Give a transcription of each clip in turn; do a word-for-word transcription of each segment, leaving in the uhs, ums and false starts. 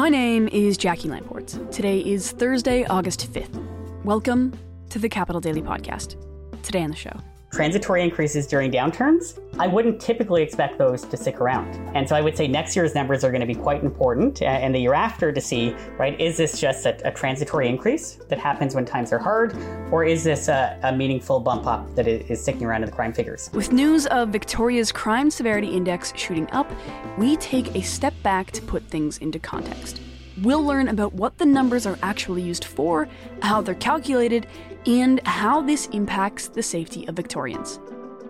My name is Jackie Lamport. Today is Thursday, August fifth. Welcome to the Capital Daily Podcast. Today on the show. Transitory increases during downturns, I wouldn't typically expect those to stick around. And so I would say next year's numbers are going to be quite important, uh, and the year after to see, right, is this just a, a transitory increase that happens when times are hard, or is this a, a meaningful bump up that is sticking around in the crime figures? With news of Victoria's Crime Severity Index shooting up, we take a step back to put things into context. We'll learn about what the numbers are actually used for, how they're calculated, and how this impacts the safety of Victorians.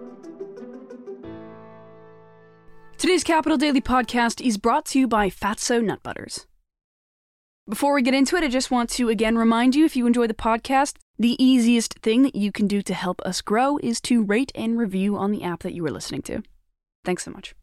Today's Capital Daily Podcast is brought to you by Fatso Nut Butters. Before we get into it, I just want to again remind you, if you enjoy the podcast, the easiest thing that you can do to help us grow is to rate and review on the app that you are listening to. Thanks so much.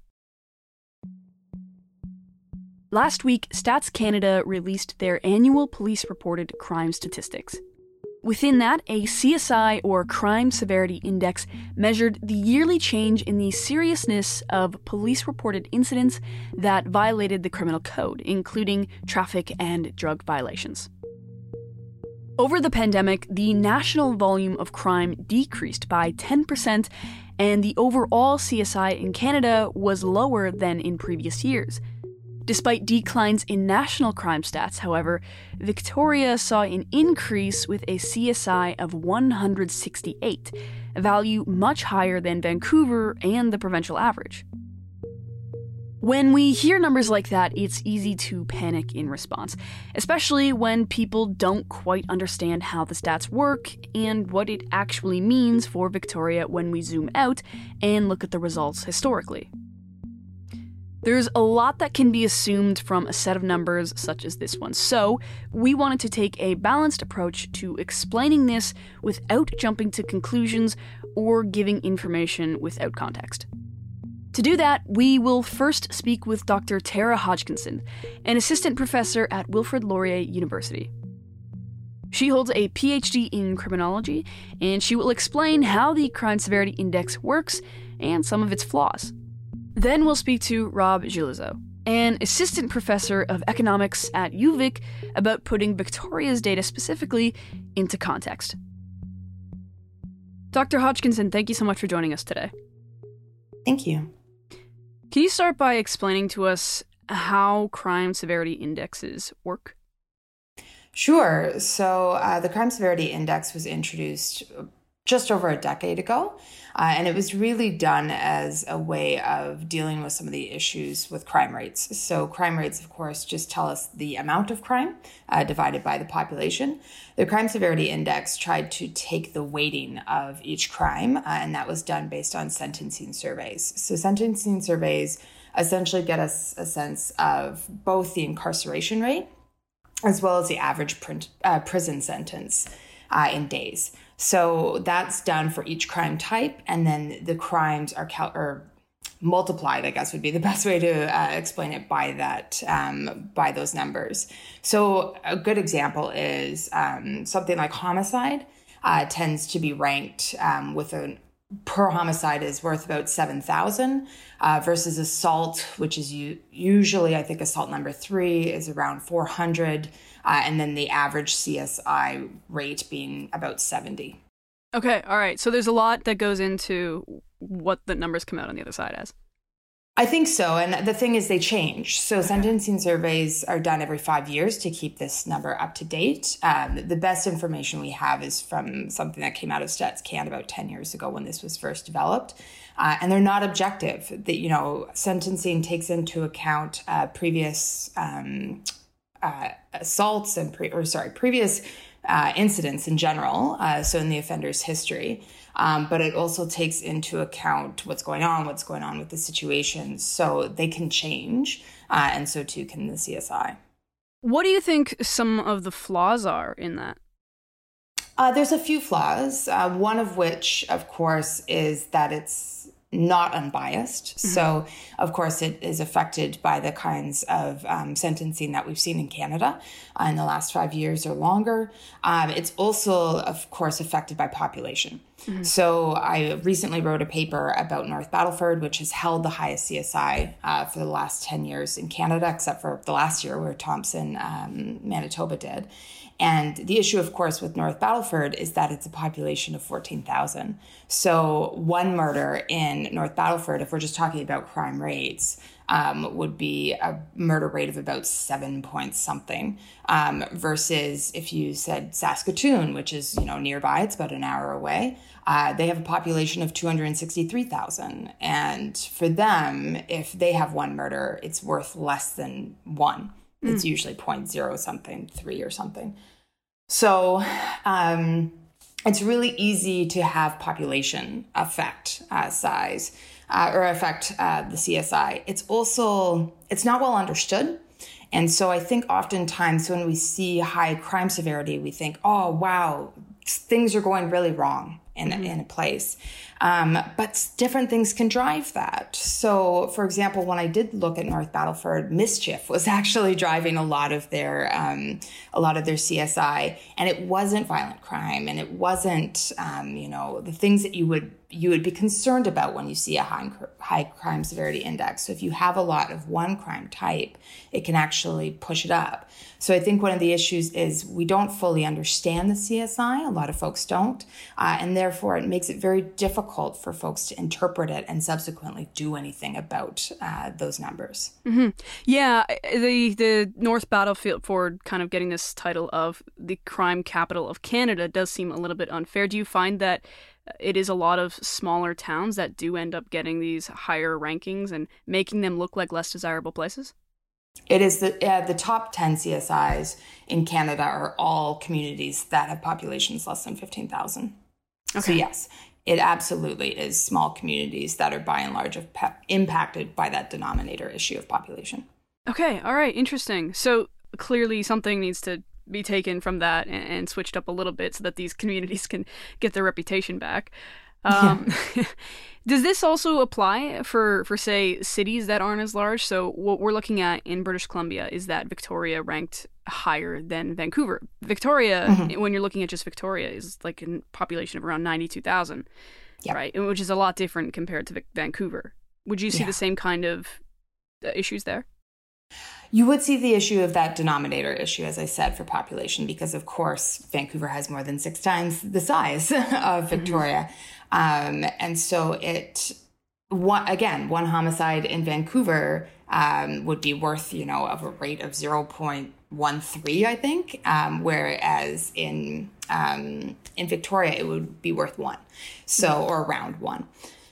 Last week, Stats Canada released their annual police-reported crime statistics. Within that, a C S I, or Crime Severity Index, measured the yearly change in the seriousness of police-reported incidents that violated the criminal code, including traffic and drug violations. Over the pandemic, the national volume of crime decreased by ten percent, and the overall C S I in Canada was lower than in previous years. Despite declines in national crime stats, however, Victoria saw an increase with a C S I of one hundred sixty-eight, a value much higher than Vancouver and the provincial average. When we hear numbers like that, it's easy to panic in response, especially when people don't quite understand how the stats work and what it actually means for Victoria when we zoom out and look at the results historically. There's a lot that can be assumed from a set of numbers such as this one, so we wanted to take a balanced approach to explaining this without jumping to conclusions or giving information without context. To do that, we will first speak with Doctor Tara Hodgkinson, an assistant professor at Wilfrid Laurier University. She holds a P H D in criminology, and she will explain how the Crime Severity Index works and some of its flaws. Then we'll speak to Rob Gillizeau, an assistant professor of economics at U Vic, about putting Victoria's data specifically into context. Doctor Hodgkinson, thank you so much for joining us today. Thank you. Can you start by explaining to us how crime severity indexes work? Sure. So uh, the Crime Severity Index was introduced just over a decade ago, uh, and it was really done as a way of dealing with some of the issues with crime rates. So crime rates, of course, just tell us the amount of crime uh, divided by the population. The Crime Severity Index tried to take the weighting of each crime, uh, and that was done based on sentencing surveys. So sentencing surveys essentially get us a sense of both the incarceration rate as well as the average print, uh, prison sentence uh, in days. So that's done for each crime type, and then the crimes are cal- or multiplied, I guess would be the best way to uh, explain it, by that, um, by those numbers. So a good example is um, something like homicide uh, tends to be ranked um, with a per homicide is worth about seven thousand uh, versus assault, which is u- usually, I think assault number three is around four hundred. Uh, and then the average C S I rate being about seventy. Okay, all right. So there's a lot that goes into what the numbers come out on the other side as. I think so. And the thing is, they change. So sentencing surveys are done every five years to keep this number up to date. Um, the best information we have is from something that came out of Stats Canada about ten years ago when this was first developed. Uh, and they're not objective. The, you know, sentencing takes into account uh, previous um Uh, assaults and pre- or sorry previous uh, incidents in general, uh, so in the offender's history, um, but it also takes into account what's going on, what's going on with the situation, so they can change, uh, and so too can the C S I. What do you think some of the flaws are in that? Uh, there's a few flaws, uh, one of which, of course, is that it's not unbiased. Mm-hmm. So, of course, it is affected by the kinds of um, sentencing that we've seen in Canada uh, in the last five years or longer. Um, it's also, of course, affected by population. Mm-hmm. So I recently wrote a paper about North Battleford, which has held the highest C S I uh, for the last ten years in Canada, except for the last year where Thompson, um, Manitoba did. And the issue, of course, with North Battleford is that it's a population of fourteen thousand. So one murder in North Battleford, if we're just talking about crime rates, um, would be a murder rate of about seven point something, um, versus if you said Saskatoon, which is, you know, nearby, it's about an hour away, uh, they have a population of two hundred sixty-three thousand. And for them, if they have one murder, it's worth less than one. It's mm. usually point zero something, three or something. So um, it's really easy to have population affect uh, size uh, or affect uh, the C S I. It's also, it's not well understood. And so I think oftentimes when we see high crime severity, we think, oh, wow, things are going really wrong in, mm-hmm. in a place. Um, but different things can drive that. So, for example, when I did look at North Battleford, mischief was actually driving a lot of their um, a lot of their C S I, and it wasn't violent crime, and it wasn't um, you know the things that you would you would be concerned about when you see a high high crime severity index. So if you have a lot of one crime type, it can actually push it up. So I think one of the issues is we don't fully understand the C S I. A lot of folks don't, uh, and therefore it makes it very difficult for folks to interpret it and subsequently do anything about uh, those numbers. Mm-hmm. Yeah, the the North Battleford kind of getting this title of the crime capital of Canada does seem a little bit unfair. Do you find that it is a lot of smaller towns that do end up getting these higher rankings and making them look like less desirable places? It is the uh, the top ten C S Is in Canada are all communities that have populations less than fifteen thousand. Okay. So yes, it absolutely is small communities that are by and large impacted by that denominator issue of population. Okay, all right, interesting. So clearly something needs to be taken from that and, and switched up a little bit so that these communities can get their reputation back. Um, yeah. Does this also apply for, for, say, cities that aren't as large? So what we're looking at in British Columbia is that Victoria ranked higher than Vancouver. Victoria, mm-hmm. when you're looking at just Victoria, is like a population of around ninety-two thousand, yep. right? Which is a lot different compared to Vancouver. Would you see yeah. the same kind of issues there? You would see the issue of that denominator issue, as I said, for population, because, of course, Vancouver has more than six times the size of Victoria. Mm-hmm. Um, and so it, one, again, one homicide in Vancouver um, would be worth, you know, of a rate of zero point one three, I think, um, whereas in um, in Victoria, it would be worth one, so or around one.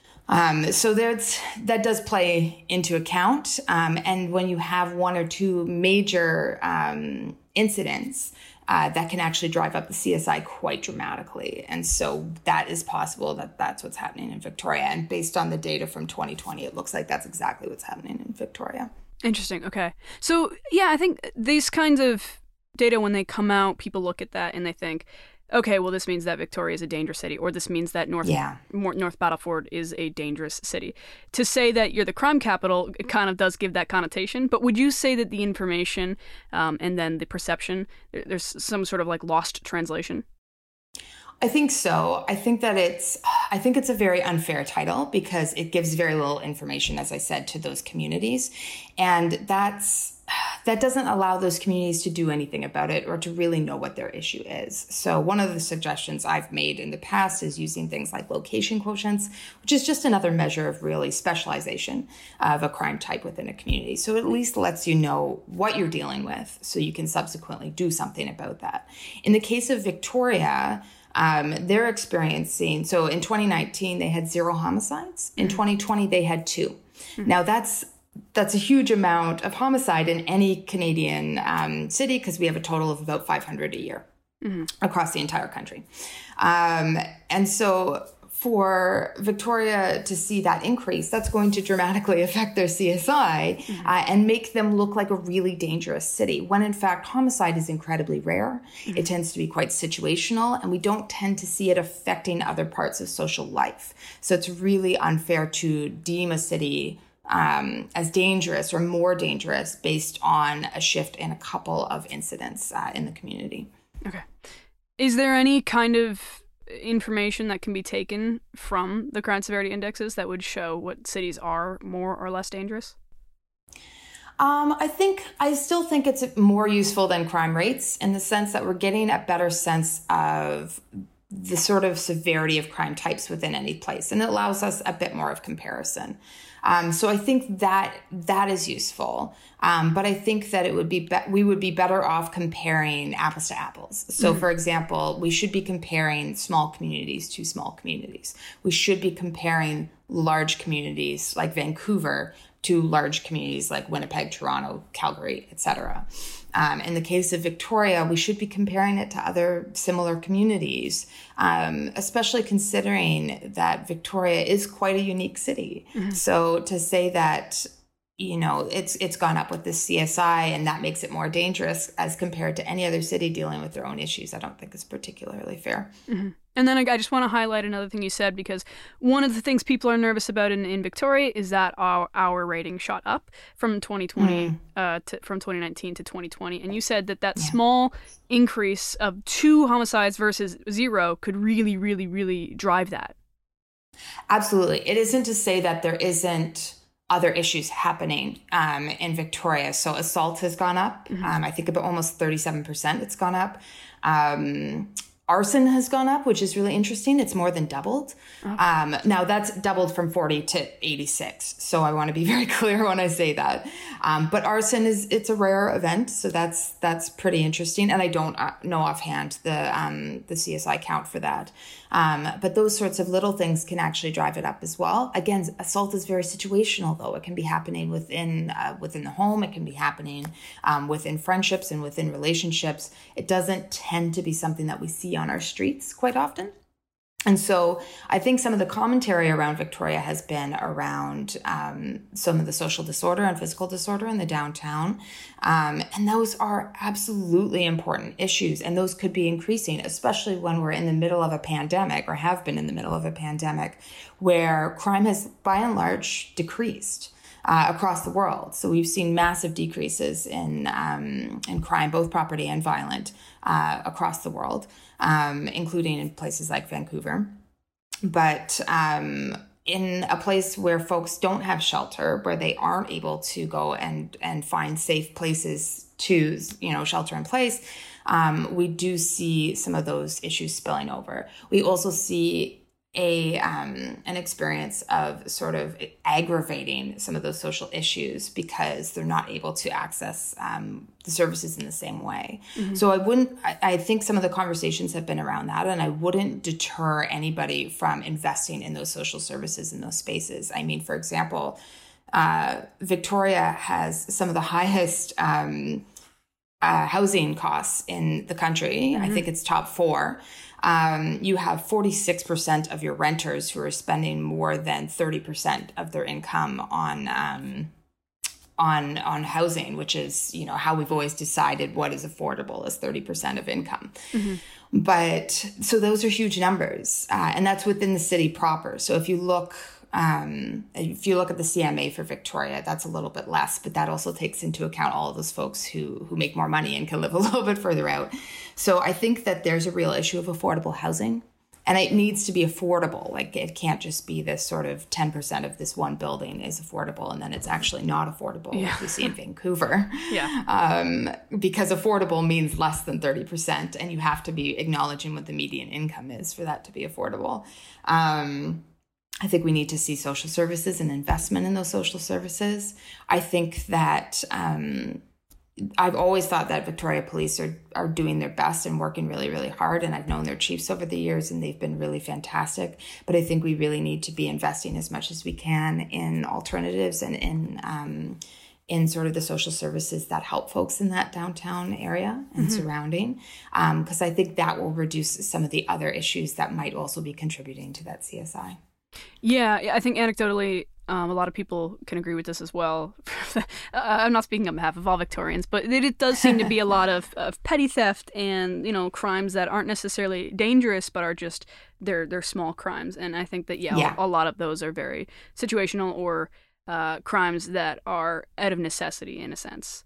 Um, so there's that does play into account. Um, and when you have one or two major um, incidents, uh, that can actually drive up the C S I quite dramatically. And so that is possible that that's what's happening in Victoria. And based on the data from twenty twenty, it looks like that's exactly what's happening in Victoria. Interesting. Okay. So, yeah, I think these kinds of data, when they come out, people look at that and they think, okay, well, this means that Victoria is a dangerous city, or this means that North yeah. North Battleford is a dangerous city. To say that you're the crime capital, it kind of does give that connotation, but would you say that the information um, and then the perception, there's some sort of like lost translation? I think so. I think that it's, I think it's a very unfair title because it gives very little information, as I said, to those communities. And that's, that doesn't allow those communities to do anything about it or to really know what their issue is. So one of the suggestions I've made in the past is using things like location quotients, which is just another measure of really specialization of a crime type within a community. So it at least lets you know what you're dealing with so you can subsequently do something about that. In the case of Victoria, Um, they're experiencing, so in twenty nineteen, they had zero homicides. In mm-hmm. twenty twenty, they had two. Mm-hmm. Now, that's that's a huge amount of homicide in any Canadian um, city because we have a total of about five hundred a year mm-hmm. across the entire country. Um, and so for Victoria to see that increase, that's going to dramatically affect their C S I mm-hmm. uh, and make them look like a really dangerous city, when in fact homicide is incredibly rare. Mm-hmm. It tends to be quite situational, and we don't tend to see it affecting other parts of social life. So it's really unfair to deem a city um, as dangerous or more dangerous based on a shift in a couple of incidents uh, in the community. Okay. Is there any kind of information that can be taken from the crime severity indexes that would show what cities are more or less dangerous? Um, I think I still think it's more useful than crime rates in the sense that we're getting a better sense of the sort of severity of crime types within any place, and it allows us a bit more of comparison. Um, so I think that that is useful, um, but I think that it would be, be we would be better off comparing apples to apples. So, mm-hmm. for example, we should be comparing small communities to small communities. We should be comparing large communities like Vancouver to large communities like Winnipeg, Toronto, Calgary, et cetera. Um, in the case of Victoria, we should be comparing it to other similar communities, um, especially considering that Victoria is quite a unique city. Mm-hmm. So to say that, you know, it's it's gone up with the C S I and that makes it more dangerous as compared to any other city dealing with their own issues, I don't think is particularly fair. Mm-hmm. And then I just want to highlight another thing you said, because one of the things people are nervous about in, in Victoria is that our our rating shot up from twenty twenty mm. uh, to, from twenty nineteen to twenty twenty, and you said that that yeah. small increase of two homicides versus zero could really, really, really drive that. Absolutely, it isn't to say that there isn't other issues happening um, in Victoria. So assault has gone up. Mm-hmm. Um, I think about almost thirty-seven percent. It's gone up. Um, Arson has gone up, which is really interesting. It's more than doubled. Oh. Um, now, that's doubled from forty to eighty-six. So I want to be very clear when I say that. Um, but arson is it's a rare event, so that's that's pretty interesting. And I don't uh, know offhand the um, the C S I count for that. Um, but those sorts of little things can actually drive it up as well. Again, assault is very situational, though. It can be happening within uh, within the home. It can be happening um, within friendships and within relationships. It doesn't tend to be something that we see on our streets quite often. And so I think some of the commentary around Victoria has been around um, some of the social disorder and physical disorder in the downtown. Um, and those are absolutely important issues. And those could be increasing, especially when we're in the middle of a pandemic or have been in the middle of a pandemic where crime has by and large decreased. Uh, across the world. So we've seen massive decreases in um, in crime, both property and violent, uh, across the world, um, including in places like Vancouver. But um, in a place where folks don't have shelter, where they aren't able to go and, and find safe places to, you know, shelter in place, um, we do see some of those issues spilling over. We also see a um, an experience of sort of aggravating some of those social issues because they're not able to access um, the services in the same way. Mm-hmm. So I wouldn't, I, I think some of the conversations have been around that, and I wouldn't deter anybody from investing in those social services in those spaces. I mean, for example, uh, Victoria has some of the highest um, uh, housing costs in the country. Mm-hmm. I think it's top four. Um, you have forty-six percent of your renters who are spending more than thirty percent of their income on um, on on housing, which is, you know, how we've always decided what is affordable is thirty percent of income. Mm-hmm. But so those are huge numbers, uh, and that's within the city proper. So if you look Um, if you look at the C M A for Victoria, that's a little bit less, but that also takes into account all of those folks who who make more money and can live a little bit further out. So I think that there's a real issue of affordable housing, and it needs to be affordable. Like, it can't just be this sort of ten percent of this one building is affordable, and then it's actually not affordable, yeah. like we see in Vancouver. Yeah. Um, because affordable means less than thirty percent, and you have to be acknowledging what the median income is for that to be affordable. Um, I think we need to see social services and investment in those social services. I think that um, I've always thought that Victoria Police are, are doing their best and working really, really hard. And I've known their chiefs over the years, and they've been really fantastic. But I think we really need to be investing as much as we can in alternatives and in um, in sort of the social services that help folks in that downtown area and mm-hmm. surrounding, because um, I think that will reduce some of the other issues that might also be contributing to that C S I. Yeah, I think anecdotally, um, a lot of people can agree with this as well. I'm not speaking on behalf of all Victorians, but it, it does seem to be a lot of, of petty theft and, you know, crimes that aren't necessarily dangerous, but are just, they're, they're small crimes. And I think that, yeah, yeah. A, a lot of those are very situational or uh, crimes that are out of necessity in a sense.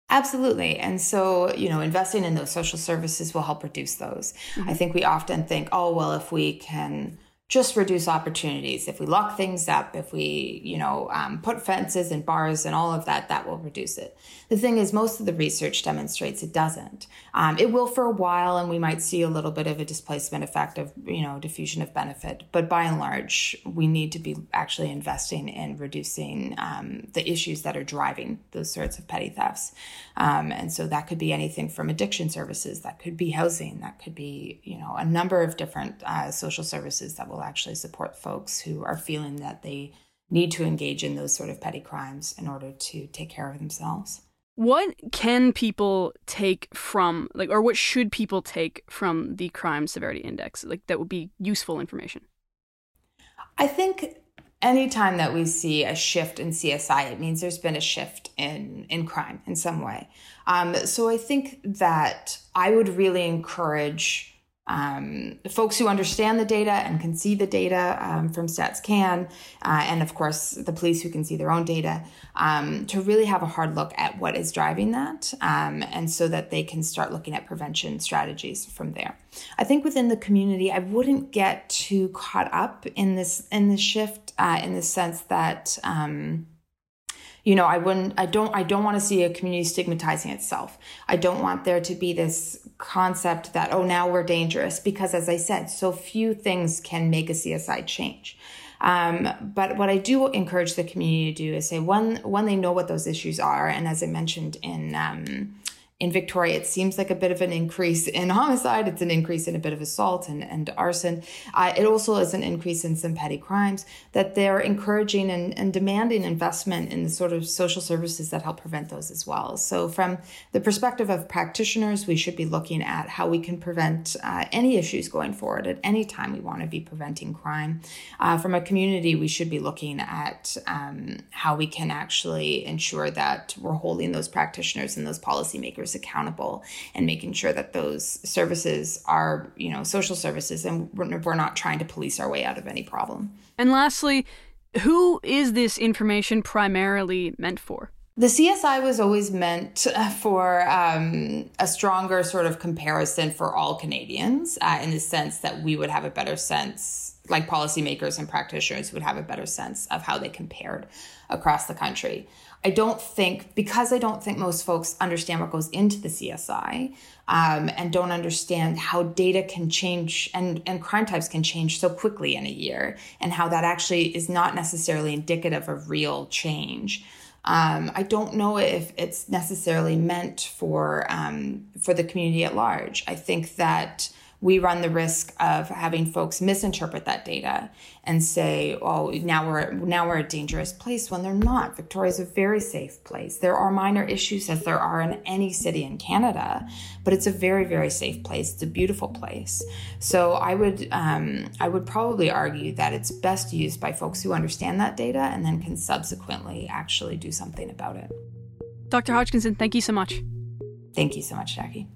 Absolutely. And so, you know, investing in those social services will help reduce those. Mm-hmm. I think we often think, oh, well, if we can just reduce opportunities, if we lock things up, if we, you know, um, put fences and bars and all of that, that will reduce it. The thing is, most of the research demonstrates it doesn't. Um, it will for a while, and we might see a little bit of a displacement effect of, you know, diffusion of benefit. But by and large, we need to be actually investing in reducing um, the issues that are driving those sorts of petty thefts. Um, and so that could be anything from addiction services, that could be housing, that could be, you know, a number of different uh, social services that will actually support folks who are feeling that they need to engage in those sort of petty crimes in order to take care of themselves. What can people take from, like, or what should people take from the Crime Severity Index, like, that would be useful information? I think anytime that we see a shift in C S I, it means there's been a shift in, in crime in some way. Um, so I think that I would really encourage Um, folks who understand the data and can see the data um, from StatsCan, uh, and of course the police who can see their own data, um, to really have a hard look at what is driving that, um, and so that they can start looking at prevention strategies from there. I think within the community, I wouldn't get too caught up in this in this shift, uh, in the sense that. Um, You know, I wouldn't, I don't, I don't want to see a community stigmatizing itself. I don't want there to be this concept that, oh, now we're dangerous, because as I said, so few things can make a C S I change. Um, but what I do encourage the community to do is say, when, when they know what those issues are, and as I mentioned in, um, in Victoria, it seems like a bit of an increase in homicide. It's an increase in a bit of assault and, and arson. Uh, it also is an increase in some petty crimes, that they're encouraging and, and demanding investment in the sort of social services that help prevent those as well. So from the perspective of practitioners, we should be looking at how we can prevent uh, any issues going forward at any time we want to be preventing crime. Uh, from a community, we should be looking at um, how we can actually ensure that we're holding those practitioners and those policymakers accountable, and making sure that those services are, you know, social services, and we're, we're not trying to police our way out of any problem. And lastly, who is this information primarily meant for? The C S I was always meant for um, a stronger sort of comparison for all Canadians, uh, in the sense that we would have a better sense, like policymakers and practitioners would have a better sense of how they compared across the country. I don't think, because I don't think most folks understand what goes into the C S I, um, and don't understand how data can change and, and crime types can change so quickly in a year, and how that actually is not necessarily indicative of real change. Um, I don't know if it's necessarily meant for um, for the community at large. I think that we run the risk of having folks misinterpret that data and say, oh, now we're now we're a dangerous place, when they're not. Victoria is a very safe place. There are minor issues, as there are in any city in Canada, but it's a very, very safe place. It's a beautiful place. So I would um, I would probably argue that it's best used by folks who understand that data and then can subsequently actually do something about it. Doctor Hodgkinson, thank you so much. Thank you so much, Jackie.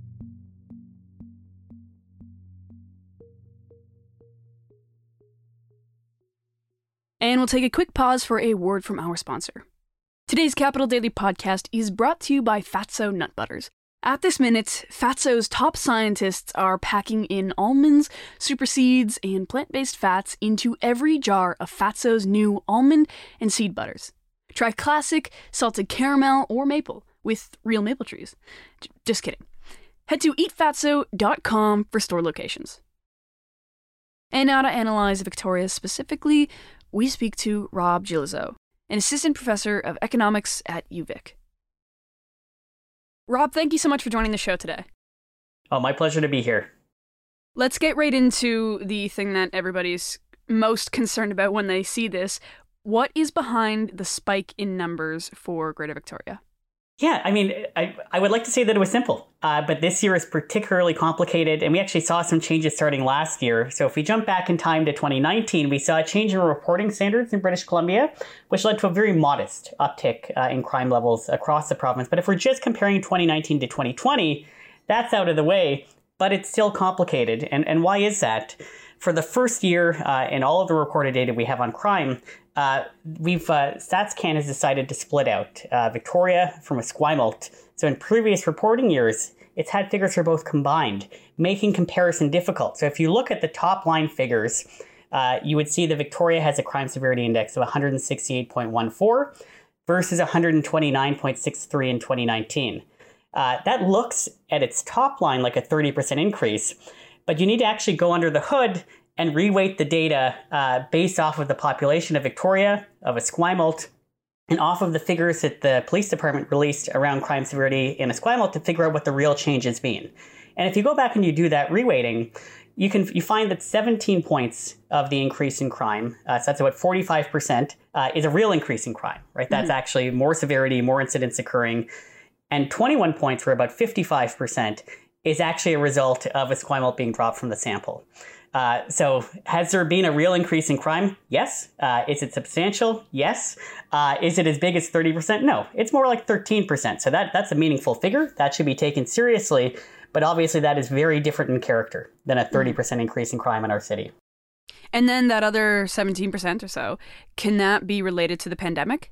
And we'll take a quick pause for a word from our sponsor. Today's Capital Daily podcast is brought to you by Fatso Nut Butters. At this minute, Fatso's top scientists are packing in almonds, super seeds, and plant-based fats into every jar of Fatso's new almond and seed butters. Try classic, salted caramel, or maple with real maple trees. J- just kidding. Head to eat fatso dot com for store locations. And now to analyze Victoria specifically, we speak to Rob Gillizo, an assistant professor of economics at U Vic. Rob, thank you so much for joining the show today. Oh, my pleasure to be here. Let's get right into the thing that everybody's most concerned about when they see this. What is behind the spike in numbers for Greater Victoria? Yeah, I mean, I, I would like to say that it was simple, uh, but this year is particularly complicated, and we actually saw some changes starting last year. So if we jump back in time to twenty nineteen, we saw a change in reporting standards in British Columbia, which led to a very modest uptick uh, in crime levels across the province. But if we're just comparing twenty nineteen to twenty twenty, that's out of the way, but it's still complicated. And, and why is that? For the first year uh, in all of the recorded data we have on crime, uh, we've uh, StatsCan has decided to split out uh, Victoria from Esquimalt. So in previous reporting years, it's had figures for both combined, making comparison difficult. So if you look at the top line figures, uh, you would see that Victoria has a crime severity index of one hundred sixty-eight point one four versus one hundred twenty-nine point six three in twenty nineteen. Uh, that looks at its top line like a thirty percent increase, but you need to actually go under the hood and reweight the data uh, based off of the population of Victoria, of Esquimalt, and off of the figures that the police department released around crime severity in Esquimalt to figure out what the real change has been. And if you go back and you do that reweighting, you can you find that seventeen points of the increase in crime, uh, so that's about forty-five percent, uh, is a real increase in crime, right? That's mm-hmm. actually more severity, more incidents occurring. And twenty-one points, or about fifty-five percent, is actually a result of Esquimalt being dropped from the sample. Uh, so has there been a real increase in crime? Yes. Uh, is it substantial? Yes. Uh, is it as big as thirty percent? No. It's more like thirteen percent. So that, that's a meaningful figure. That should be taken seriously. But obviously that is very different in character than a thirty percent increase in crime in our city. And then that other seventeen percent or so, can that be related to the pandemic?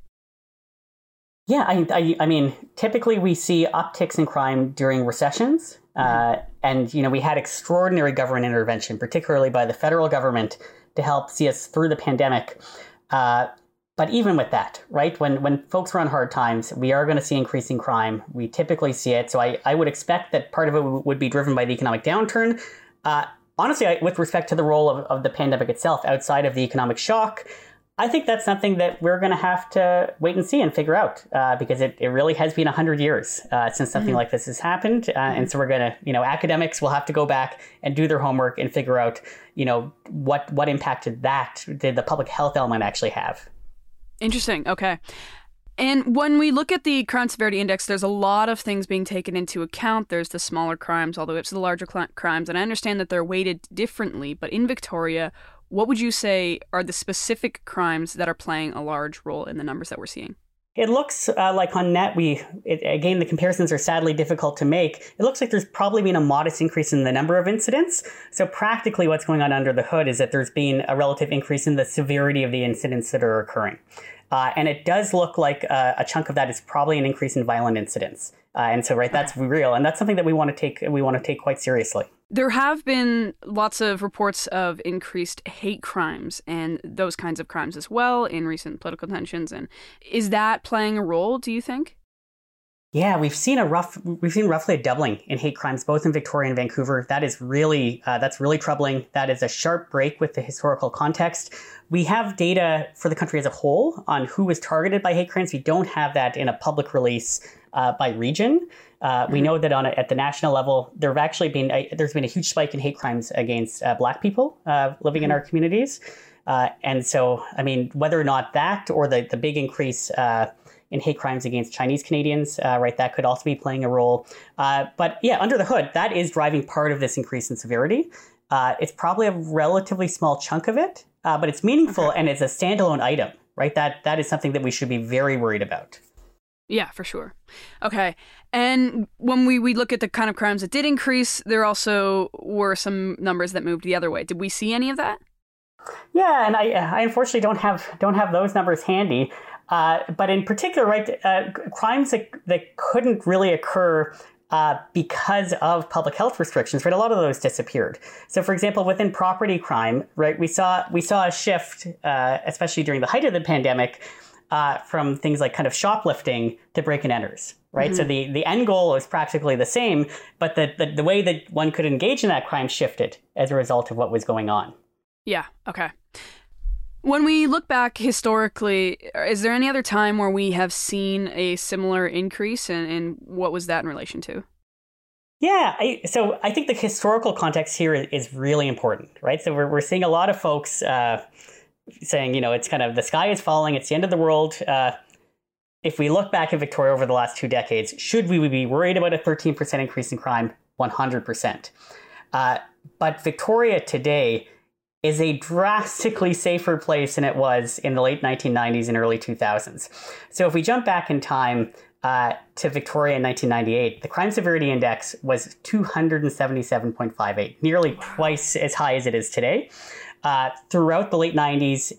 Yeah, I, I, I mean, typically we see upticks in crime during recessions. Uh, and, you know, we had extraordinary government intervention, particularly by the federal government, to help see us through the pandemic. Uh, but even with that, right, when when folks are on hard times, we are going to see increasing crime. We typically see it. So I, I would expect that part of it would be driven by the economic downturn. Uh, honestly, I, with respect to the role of, of the pandemic itself, outside of the economic shock, I think that's something that we're going to have to wait and see and figure out uh, because it, it really has been one hundred years uh, since something mm-hmm. like this has happened. Uh, mm-hmm. And so we're going to, you know, academics will have to go back and do their homework and figure out, you know, what, what impact did that, did the public health element actually have? Interesting. Okay. And when we look at the crime severity index, there's a lot of things being taken into account. There's the smaller crimes all the way up to the larger cl- crimes. And I understand that they're weighted differently. But in Victoria, what would you say are the specific crimes that are playing a large role in the numbers that we're seeing? It looks uh, like on net, we it, again, the comparisons are sadly difficult to make. It looks like there's probably been a modest increase in the number of incidents. So practically what's going on under the hood is that there's been a relative increase in the severity of the incidents that are occurring. Uh, and it does look like uh, a chunk of that is probably an increase in violent incidents. Uh, and so, right, that's real. And that's something that we want to take we want to take quite seriously. There have been lots of reports of increased hate crimes and those kinds of crimes as well in recent political tensions. And is that playing a role, do you think? Yeah, we've seen a rough, we've seen roughly a doubling in hate crimes, both in Victoria and Vancouver. That is really, uh, that's really troubling. That is a sharp break with the historical context. We have data for the country as a whole on who was targeted by hate crimes. We don't have that in a public release uh, by region. Uh, we know that on a, at the national level, there have actually been a, there's been a huge spike in hate crimes against uh, Black people uh, living in our communities, uh, and so I mean, whether or not that or the the big increase uh, in hate crimes against Chinese Canadians, uh, right, that could also be playing a role. Uh, but yeah, under the hood, that is driving part of this increase in severity. Uh, it's probably a relatively small chunk of it, uh, but it's meaningful okay. and it's a standalone item, right? That that is something that we should be very worried about. Yeah, for sure. Okay. And when we, we look at the kind of crimes that did increase, there also were some numbers that moved the other way. Did we see any of that? Yeah, and I, I unfortunately don't have don't have those numbers handy. Uh, but in particular, right, uh, crimes that, that couldn't really occur uh, because of public health restrictions, right? A lot of those disappeared. So, for example, within property crime, right, we saw we saw a shift, uh, especially during the height of the pandemic, Uh, from things like kind of shoplifting to break-and-enters, right? Mm-hmm. So the, the end goal was practically the same, but the, the, the way that one could engage in that crime shifted as a result of what was going on. Yeah, okay. When we look back historically, is there any other time where we have seen a similar increase, and, and what was that in relation to? Yeah, I, so I think the historical context here is really important, right? So we're, we're seeing a lot of folks uh, saying, you know, it's kind of the sky is falling, it's the end of the world. Uh, if we look back at Victoria over the last two decades, should we be worried about a thirteen percent increase in crime? one hundred percent. Uh, but Victoria today is a drastically safer place than it was in the late nineteen nineties and early two thousands. So if we jump back in time uh, to Victoria in nineteen ninety-eight, the crime severity index was two hundred seventy-seven point five eight, nearly twice as high as it is today. Uh, throughout the late nineties,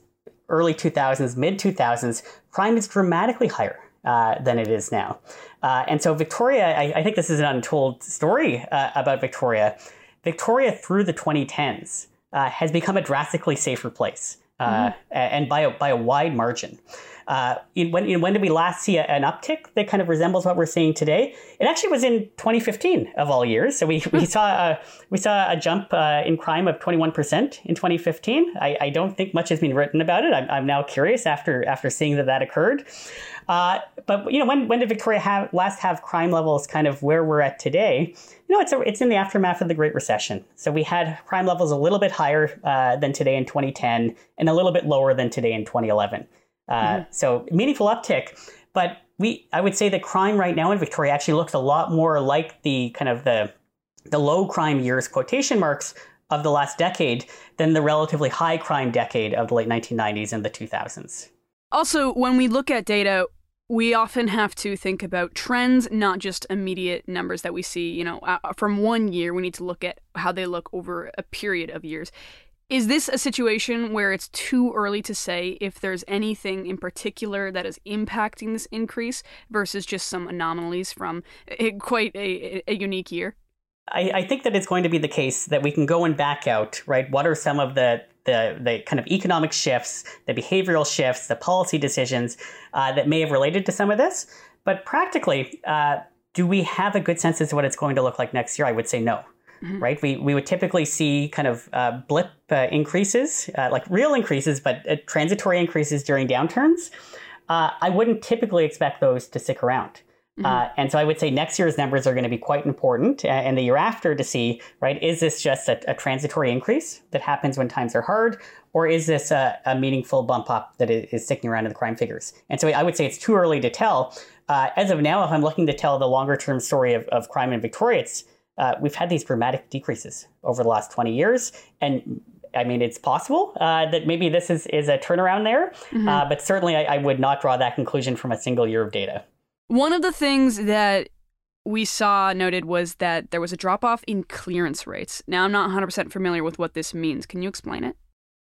early two thousands, mid two thousands, crime is dramatically higher uh, than it is now. Uh, and so Victoria, I, I think this is an untold story uh, about Victoria. Victoria through the twenty tens uh, has become a drastically safer place, uh, mm-hmm. and by a, by a wide margin. Uh, in, when, in, when did we last see a, an uptick that kind of resembles what we're seeing today? It actually was in twenty fifteen of all years. So we, we saw a, we saw a jump uh, in crime of twenty-one percent in twenty fifteen. I, I don't think much has been written about it. I'm, I'm now curious after after seeing that that occurred. Uh, but you know, when when did Victoria have last have crime levels kind of where we're at today? You know, it's a, it's in the aftermath of the Great Recession. So we had crime levels a little bit higher uh, than today in twenty ten, and a little bit lower than today in twenty eleven. Uh, mm-hmm. So meaningful uptick, but we I would say that crime right now in Victoria actually looks a lot more like the kind of the the low crime years quotation marks of the last decade than the relatively high crime decade of the late nineteen nineties and the two thousands. Also, when we look at data, we often have to think about trends, not just immediate numbers that we see. You know, uh, from one year, we need to look at how they look over a period of years. Is this a situation where it's too early to say if there's anything in particular that is impacting this increase versus just some anomalies from a, quite a, a unique year? I, I think that it's going to be the case that we can go and back out, right? What are some of the the, the kind of economic shifts, the behavioral shifts, the policy decisions uh, that may have related to some of this? But practically, uh, do we have a good sense as to what it's going to look like next year? I would say no. Mm-hmm. Right, we we would typically see kind of uh, blip uh, increases, uh, like real increases, but uh, transitory increases during downturns. Uh, I wouldn't typically expect those to stick around, mm-hmm. uh, and so I would say next year's numbers are going to be quite important, uh, and the year after to see, right, is this just a, a transitory increase that happens when times are hard, or is this a, a meaningful bump up that is sticking around in the crime figures? And so I would say it's too early to tell. Uh, as of now, if I'm looking to tell the longer term story of, of crime in Victoria, it's Uh, we've had these dramatic decreases over the last twenty years. And I mean, it's possible uh, that maybe this is, is a turnaround there. Mm-hmm. Uh, but certainly I, I would not draw that conclusion from a single year of data. One of the things that we saw noted was that there was a drop off in clearance rates. Now, I'm not one hundred percent familiar with what this means. Can you explain it?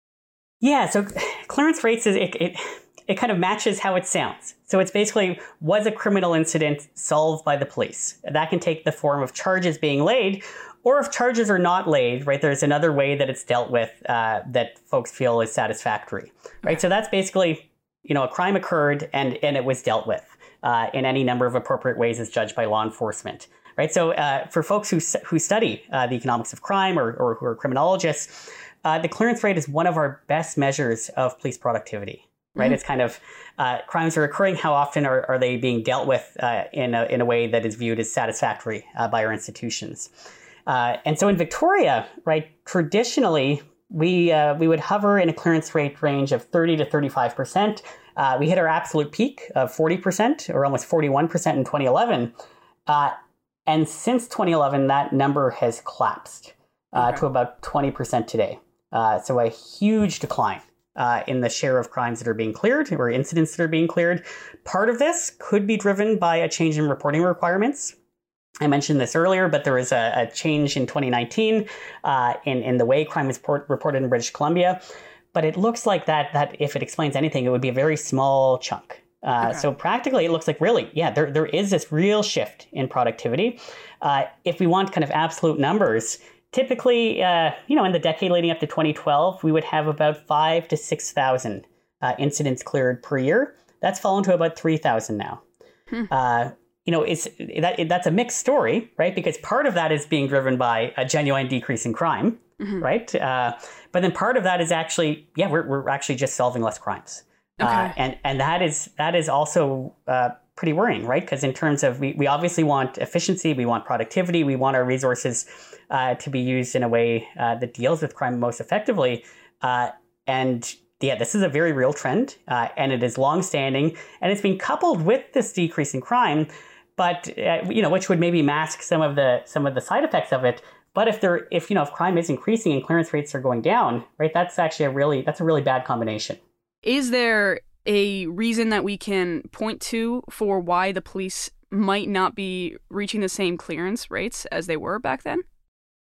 Yeah, so clearance rates, is it, it, it kind of matches how it sounds. So it's basically, was a criminal incident solved by the police? That can take the form of charges being laid, or if charges are not laid, right, there's another way that it's dealt with uh, that folks feel is satisfactory, right? So that's basically, you know, a crime occurred and, and it was dealt with uh, in any number of appropriate ways as judged by law enforcement, right? So uh, for folks who who study uh, the economics of crime or, or who are criminologists, uh, the clearance rate is one of our best measures of police productivity. Right, mm-hmm. It's kind of uh, crimes are occurring. How often are, are they being dealt with uh, in a in a way that is viewed as satisfactory uh, by our institutions? Uh, and so in Victoria, right, traditionally we uh, we would hover in a clearance rate range of thirty to thirty-five percent. Uh, we hit our absolute peak of forty percent, or almost forty-one percent in twenty eleven. Uh, and since twenty eleven, that number has collapsed uh, okay. to about twenty percent today. Uh, so a huge decline. Uh, in the share of crimes that are being cleared or incidents that are being cleared. Part of this could be driven by a change in reporting requirements. I mentioned this earlier, but there was a, a change in twenty nineteen uh, in, in the way crime is port- reported in British Columbia. But it looks like that, that if it explains anything, it would be a very small chunk. Uh, okay. So practically, it looks like really, yeah, there there is this real shift in productivity. Uh, if we want kind of absolute numbers, typically, uh, you know, in the decade leading up to twenty twelve, we would have about five to six thousand uh, incidents cleared per year. That's fallen to about three thousand now. Hmm. Uh, you know, it's that that's a mixed story, right? Because part of that is being driven by a genuine decrease in crime, mm-hmm. right? Uh, but then part of that is actually, yeah, we're we're actually just solving less crimes, okay. uh, and and that is that is also uh, pretty worrying, right? Because in terms of we we obviously want efficiency, we want productivity, we want our resources Uh, to be used in a way uh, that deals with crime most effectively. Uh, and yeah, this is a very real trend, uh, and it is longstanding, and it's been coupled with this decrease in crime, but uh, you know, which would maybe mask some of the some of the side effects of it. But if there, if you know, if crime is increasing and clearance rates are going down, right, that's actually a really that's a really bad combination. Is there a reason that we can point to for why the police might not be reaching the same clearance rates as they were back then?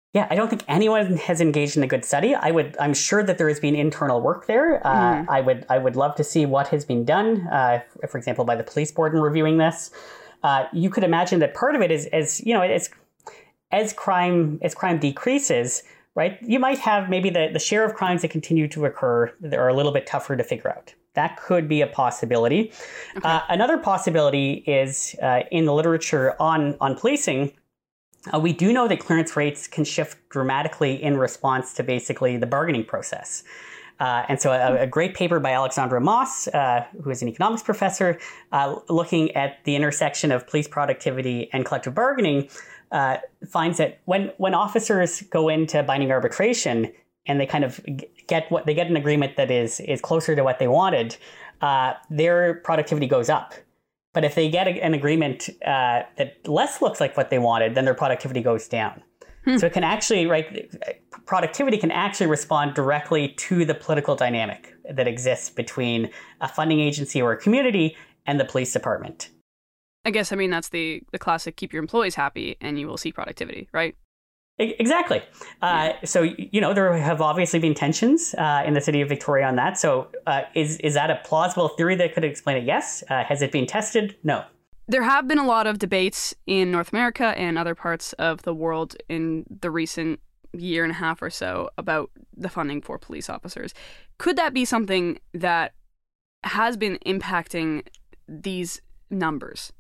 Yeah, I don't think anyone has engaged in a good study. I would, I'm sure that there has been internal work there. Uh, mm. I would, I would love to see what has been done, uh, for example, by the police board in reviewing this. Uh, you could imagine that part of it is, as you know, as as crime as crime decreases, right? You might have maybe the, the share of crimes that continue to occur that are a little bit tougher to figure out. That could be a possibility. Okay. Uh, another possibility is uh, in the literature on on policing. Uh, we do know that clearance rates can shift dramatically in response to basically the bargaining process. Uh, and so a, a great paper by Alexandra Moss, uh, who is an economics professor, uh, looking at the intersection of police productivity and collective bargaining, uh, finds that when, when officers go into binding arbitration and they kind of get what they get an agreement that is, is closer to what they wanted, uh, their productivity goes up. But if they get a, an agreement uh, that less looks like what they wanted, then their productivity goes down. Hmm. So it can actually, right, productivity can actually respond directly to the political dynamic that exists between a funding agency or a community and the police department. I guess, I mean, that's the, the classic keep your employees happy and you will see productivity, right? Exactly. Uh, so, you know, there have obviously been tensions uh, in the city of Victoria on that. So uh, is is that a plausible theory that could explain it? Yes. Uh, has it been tested? No. There have been a lot of debates in North America and other parts of the world in the recent year and a half or so about the funding for police officers. Could that be something that has been impacting these numbers?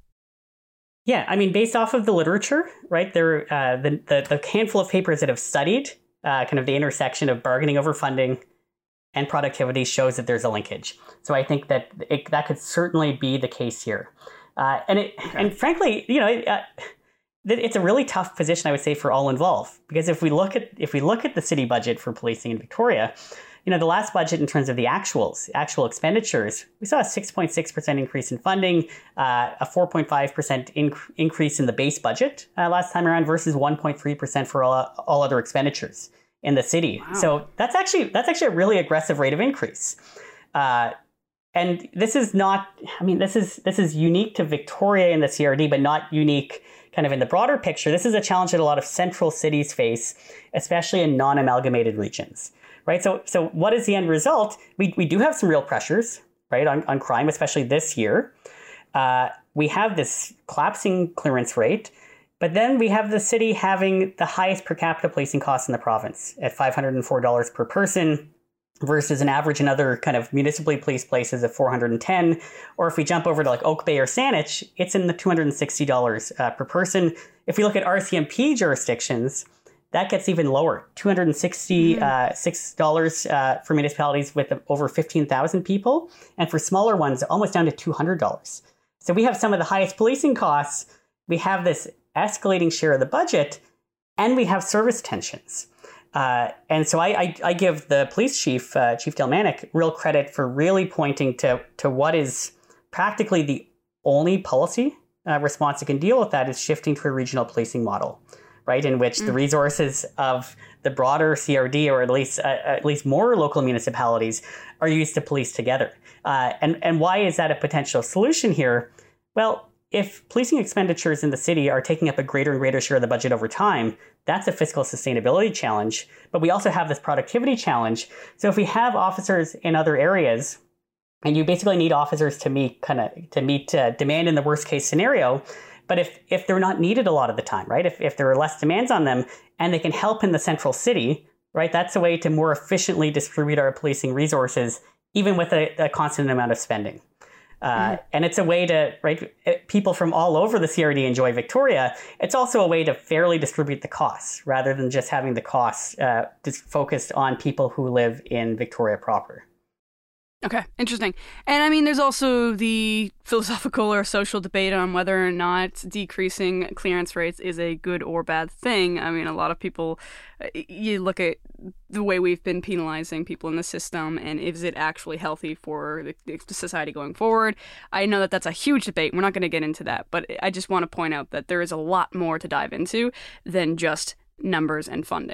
Yeah, I mean, based off of the literature, right, there, uh, the, the the handful of papers that have studied uh, kind of the intersection of bargaining over funding and productivity shows that there's a linkage. So I think that it, that could certainly be the case here. Uh, and it, okay. and frankly, you know, it, uh, it's a really tough position, I would say, for all involved, because if we look at if we look at the city budget for policing in Victoria, you know, the last budget in terms of the actuals, actual expenditures, we saw a six point six percent increase in funding, uh, a four point five percent inc- increase in the base budget uh, last time around versus one point three percent for all, all other expenditures in the city. Wow. So that's actually that's actually a really aggressive rate of increase. Uh, and this is not, I mean, this is this is unique to Victoria in the C R D, but not unique kind of in the broader picture. This is a challenge that a lot of central cities face, especially in non-amalgamated regions. Right. So so what is the end result? We we do have some real pressures, right, on, on crime, especially this year. Uh, we have this collapsing clearance rate, but then we have the city having the highest per capita policing costs in the province at five hundred four dollars per person versus an average in other kind of municipally policed places of four hundred ten dollars. Or if we jump over to like Oak Bay or Saanich, it's in the two hundred sixty dollars uh, per person. If we look at R C M P jurisdictions, that gets even lower, two hundred sixty-six dollars uh, for municipalities with over fifteen thousand people. And for smaller ones, almost down to two hundred dollars. So we have some of the highest policing costs. We have this escalating share of the budget, and we have service tensions. Uh, and so I, I, I give the police chief, uh, Chief Delmanic, real credit for really pointing to, to what is practically the only policy uh, response that can deal with that is shifting to a regional policing model. Right, in which mm. the resources of the broader C R D, or at least uh, at least more local municipalities, are used to police together. Uh, and and why is that a potential solution here? Well, if policing expenditures in the city are taking up a greater and greater share of the budget over time, that's a fiscal sustainability challenge. But we also have this productivity challenge. So if we have officers in other areas, and you basically need officers to meet kind of to meet uh, demand in the worst case scenario. But if, if they're not needed a lot of the time, right, if, if there are less demands on them and they can help in the central city, right, that's a way to more efficiently distribute our policing resources, even with a, a constant amount of spending. Uh, mm-hmm. And it's a way to, right, people from all over the C R D enjoy Victoria. It's also a way to fairly distribute the costs rather than just having the costs uh, just focused on people who live in Victoria proper. Okay, interesting. And I mean, there's also the philosophical or social debate on whether or not decreasing clearance rates is a good or bad thing. I mean, a lot of people, you look at the way we've been penalizing people in the system, and is it actually healthy for the society going forward? I know that that's a huge debate. We're not going to get into that, but I just want to point out that there is a lot more to dive into than just numbers and funding.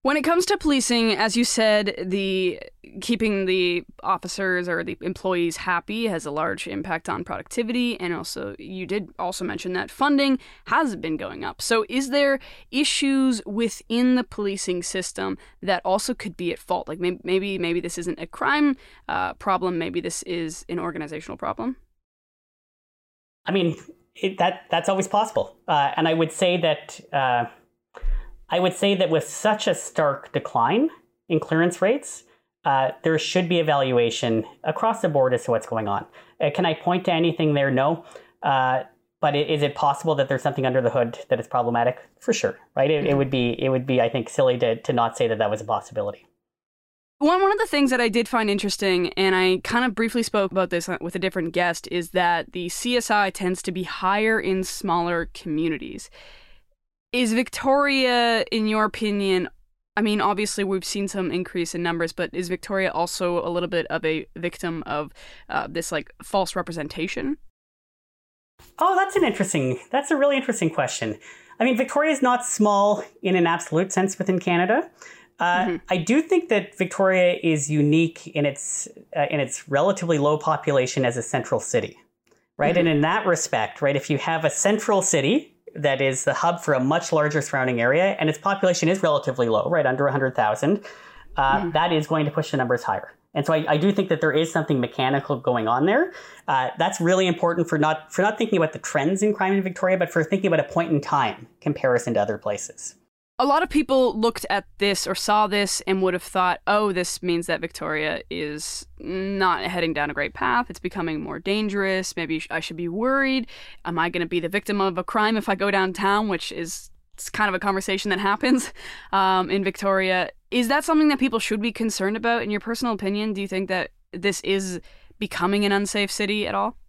When it comes to policing, as you said, the keeping the officers or the employees happy has a large impact on productivity, and also you did also mention that funding has been going up. So is there issues within the policing system that also could be at fault? Like maybe maybe, maybe this isn't a crime uh, problem, maybe this is an organizational problem? I mean, it, that that's always possible. Uh, and I would say that... Uh, I would say that with such a stark decline in clearance rates, uh, there should be evaluation across the board as to what's going on. Uh, can I point to anything there? No. Uh, but is it possible that there's something under the hood that is problematic? For sure, right? It, it would be, it would be, I think, silly to to not say that that was a possibility. One one of the things that I did find interesting, and I kind of briefly spoke about this with a different guest, is that the C S I tends to be higher in smaller communities. Is Victoria, in your opinion, I mean, obviously we've seen some increase in numbers, but is Victoria also a little bit of a victim of uh, this like false representation? Oh, that's an interesting, that's a really interesting question. I mean, Victoria is not small in an absolute sense within Canada. Uh, mm-hmm. I do think that Victoria is unique in its uh, in its relatively low population as a central city, right? Mm-hmm. And in that respect, right, if you have a central city that is the hub for a much larger surrounding area, and its population is relatively low, right, under one hundred thousand, uh, mm. that is going to push the numbers higher. And so I, I do think that there is something mechanical going on there. Uh, that's really important for not for not thinking about the trends in crime in Victoria, but for thinking about a point in time comparison to other places. A lot of people looked at this or saw this and would have thought, oh, this means that Victoria is not heading down a great path. It's becoming more dangerous. Maybe I should be worried. Am I going to be the victim of a crime if I go downtown, which is it's kind of a conversation that happens um, in Victoria. Is that something that people should be concerned about? In your personal opinion, do you think that this is becoming an unsafe city at all?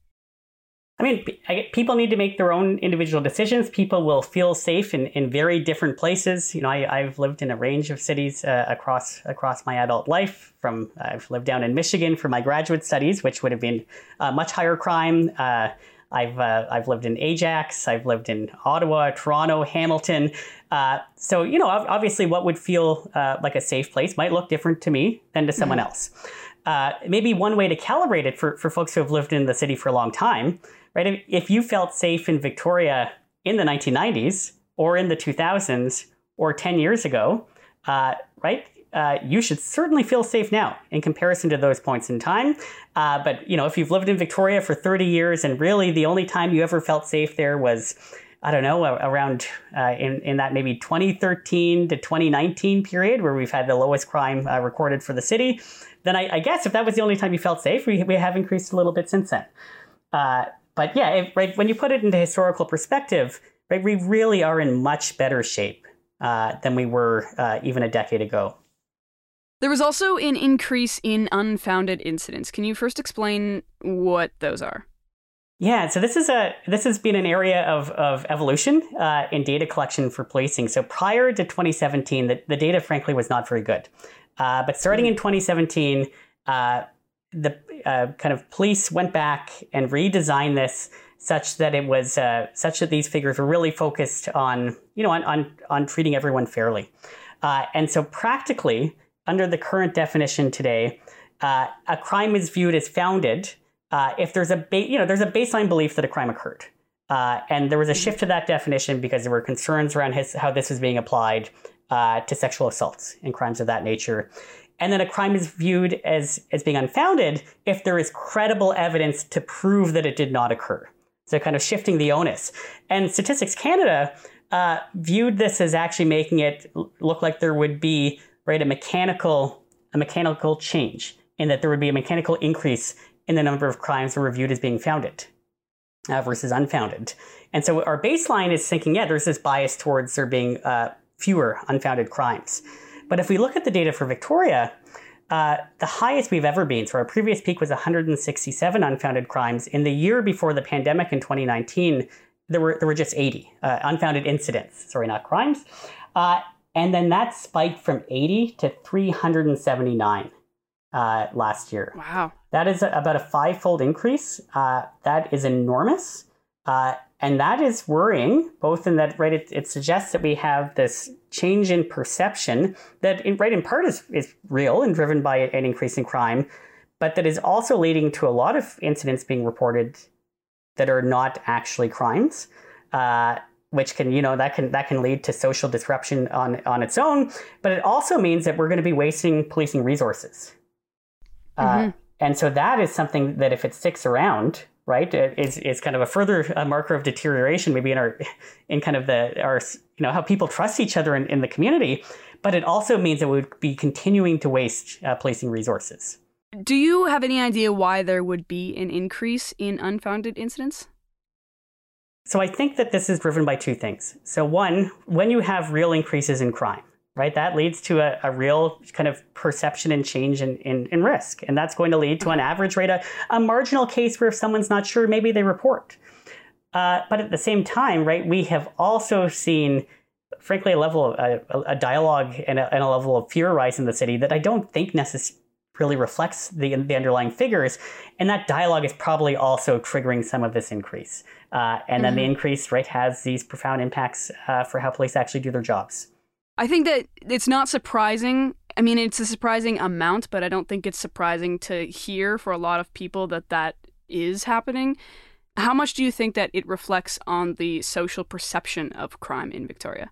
I mean, people need to make their own individual decisions. People will feel safe in, in very different places. You know, I, I've lived in a range of cities uh, across across my adult life. From I've lived down in Michigan for my graduate studies, which would have been uh, much higher crime. Uh, I've uh, I've lived in Ajax. I've lived in Ottawa, Toronto, Hamilton. Uh, so, you know, obviously, what would feel uh, like a safe place might look different to me than to someone mm-hmm. else. Uh, maybe one way to calibrate it for, for folks who have lived in the city for a long time, right? If, if you felt safe in Victoria in the nineteen nineties or in the two thousands or ten years ago, uh, right? Uh, you should certainly feel safe now in comparison to those points in time. Uh, but, you know, if you've lived in Victoria for thirty years and really the only time you ever felt safe there was, I don't know, around uh, in, in that maybe twenty thirteen to twenty nineteen period where we've had the lowest crime uh, recorded for the city, then I, I guess if that was the only time you felt safe, we, we have increased a little bit since then. Uh, but yeah, if, right, when you put it into historical perspective, right, we really are in much better shape uh, than we were uh, even a decade ago. There was also an increase in unfounded incidents. Can you first explain what those are? Yeah, so this is a this has been an area of of evolution uh, in data collection for policing. So prior to twenty seventeen, the, the data frankly was not very good. Uh, but starting in twenty seventeen, uh, the uh, kind of police went back and redesigned this such that it was uh, such that these figures were really focused on you know on on, on treating everyone fairly. Uh, and so practically, under the current definition today, uh, a crime is viewed as founded uh, if there's a ba- you know there's a baseline belief that a crime occurred, uh, and there was a shift to that definition because there were concerns around his, how this was being applied uh, to sexual assaults and crimes of that nature. And then a crime is viewed as as being unfounded if there is credible evidence to prove that it did not occur. So kind of shifting the onus. And Statistics Canada uh, viewed this as actually making it look like there would be right a mechanical a mechanical change, in that there would be a mechanical increase in the number of crimes that were reviewed as being founded uh, versus unfounded. And so our baseline is thinking, yeah, there's this bias towards there being uh, fewer unfounded crimes. But if we look at the data for Victoria, uh, the highest we've ever been, so our previous peak was one hundred sixty-seven unfounded crimes. In the year before the pandemic in twenty nineteen, there were there were just eighty uh, unfounded incidents, sorry, not crimes. Uh, and then that spiked from eighty to three hundred seventy-nine uh, last year. Wow. That is a, about a five-fold increase. Uh, that is enormous. Uh, and that is worrying, both in that, right, it, it suggests that we have this change in perception that, in, right, in part is, is real and driven by an increase in crime, but that is also leading to a lot of incidents being reported that are not actually crimes, uh, which can, you know, that can that can lead to social disruption on, on its own. But it also means that we're going to be wasting policing resources. Mm-hmm. Uh, and so that is something that if it sticks around, right, is is kind of a further uh, marker of deterioration, maybe in our, in kind of the, our, you know, how people trust each other in, in the community. But it also means that we would be continuing to waste uh, policing resources. Do you have any idea why there would be an increase in unfounded incidents? So I think that this is driven by two things. So one, when you have real increases in crime, right, that leads to a, a real kind of perception and change in, in, in risk. And that's going to lead to an average rate, a, a marginal case where if someone's not sure, maybe they report. Uh, but at the same time, right, we have also seen, frankly, a level of a, a dialogue and a, and a level of fear rise in the city that I don't think necessarily really reflects the, the underlying figures. And that dialogue is probably also triggering some of this increase. Uh, and then mm-hmm. the increase, right, has these profound impacts uh, for how police actually do their jobs. I think that it's not surprising. I mean, it's a surprising amount, but I don't think it's surprising to hear for a lot of people that that is happening. How much do you think that it reflects on the social perception of crime in Victoria?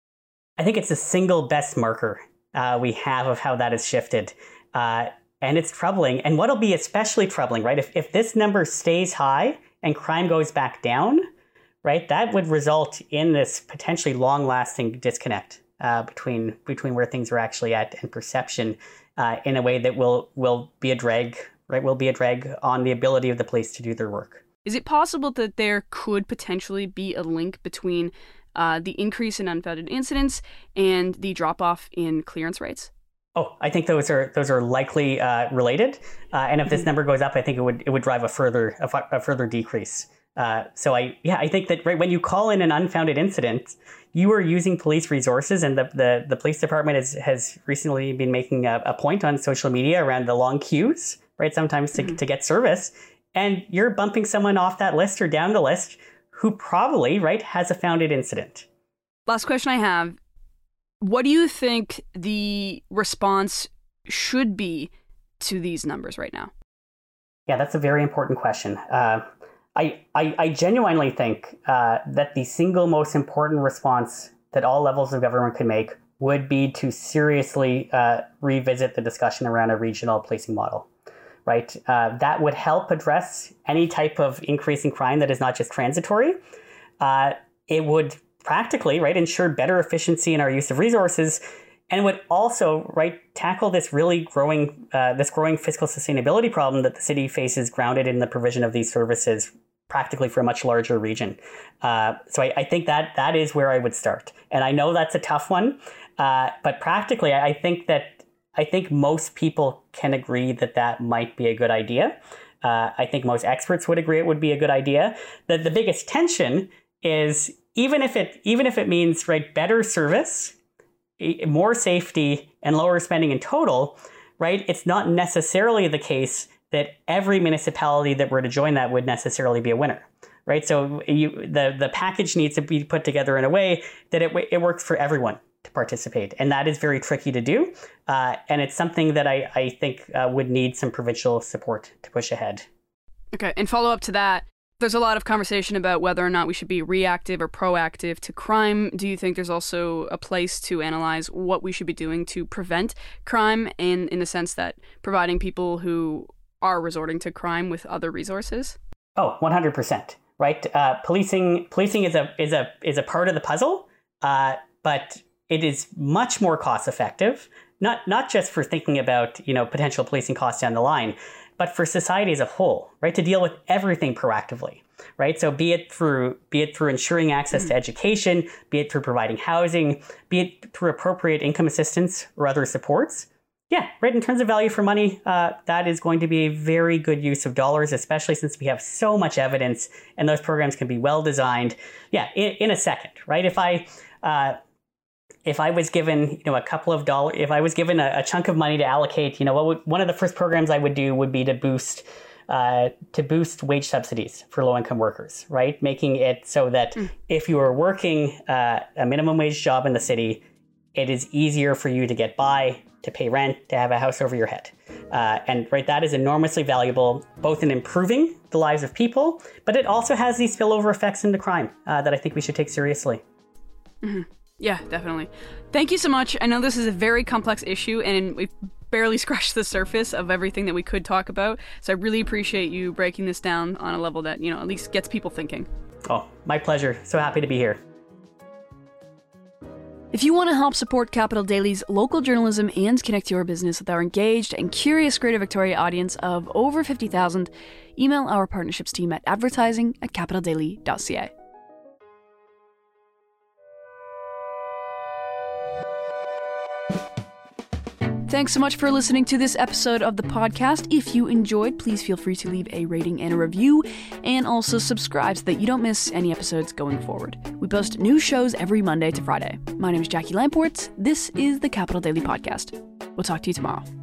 I think it's the single best marker uh, we have of how that has shifted. Uh, and it's troubling. And what'll be especially troubling, right, if, if this number stays high and crime goes back down, right, that would result in this potentially long-lasting disconnect uh, between between where things are actually at and perception uh, in a way that will will be a drag, right, will be a drag on the ability of the police to do their work. Is it possible that there could potentially be a link between uh, the increase in unfounded incidents and the drop-off in clearance rates? Oh, I think those are those are likely uh, related, uh, and if this number goes up, I think it would it would drive a further a, a further decrease. Uh, so I yeah I think that right when you call in an unfounded incident, you are using police resources, and the the, the police department has has recently been making a, a point on social media around the long queues, right? Sometimes to mm-hmm. to get service, and you're bumping someone off that list or down the list who probably right has a founded incident. Last question I have. What do you think the response should be to these numbers right now? Yeah, that's a very important question. Uh, I, I, I genuinely think uh, that the single most important response that all levels of government could make would be to seriously uh, revisit the discussion around a regional policing model, right? Uh, that would help address any type of increase in crime that is not just transitory. Uh, it would practically, right, ensure better efficiency in our use of resources, and would also, right, tackle this really growing, uh, this growing fiscal sustainability problem that the city faces, grounded in the provision of these services, practically for a much larger region. Uh, so I, I think that that is where I would start, and I know that's a tough one, uh, but practically, I think that I think most people can agree that that might be a good idea. Uh, I think most experts would agree it would be a good idea. The the biggest tension is, Even if it even if it means right better service, more safety, and lower spending in total, right? It's not necessarily the case that every municipality that were to join that would necessarily be a winner, right? So you, the the package needs to be put together in a way that it it works for everyone to participate, and that is very tricky to do. Uh, and it's something that I I think uh, would need some provincial support to push ahead. Okay, and follow up to that. There's a lot of conversation about whether or not we should be reactive or proactive to crime. Do you think there's also a place to analyze what we should be doing to prevent crime, and in the sense that providing people who are resorting to crime with other resources? Oh, one hundred percent. Right. Uh, policing policing is a is a is a part of the puzzle, uh, but it is much more cost effective. Not not just for thinking about, you know, potential policing costs down the line, but for society as a whole, right? To deal with everything proactively, right? So be it through be it through ensuring access mm-hmm. to education, be it through providing housing, be it through appropriate income assistance or other supports. Yeah, right. In terms of value for money, uh, that is going to be a very good use of dollars, especially since we have so much evidence and those programs can be well designed. Yeah, in, in a second, right? If I uh, if I was given, you know, a couple of dollars, if I was given a, a chunk of money to allocate, you know, what would, one of the first programs I would do would be to boost uh, to boost wage subsidies for low income workers, right? Making it so that mm. if you are working uh, a minimum wage job in the city, it is easier for you to get by, to pay rent, to have a house over your head. Uh, and right, that is enormously valuable, both in improving the lives of people, but it also has these spillover effects into crime uh, that I think we should take seriously. Mm-hmm. Yeah, definitely. Thank you so much. I know this is a very complex issue, and we've barely scratched the surface of everything that we could talk about. So I really appreciate you breaking this down on a level that, you know, at least gets people thinking. Oh, my pleasure. So happy to be here. If you want to help support Capital Daily's local journalism and connect your business with our engaged and curious Greater Victoria audience of over fifty thousand, email our partnerships team at advertising at capital daily dot c a. Thanks so much for listening to this episode of the podcast. If you enjoyed, please feel free to leave a rating and a review, and also subscribe so that you don't miss any episodes going forward. We post new shows every Monday to Friday. My name is Jackie Lamport. This is the Capital Daily Podcast. We'll talk to you tomorrow.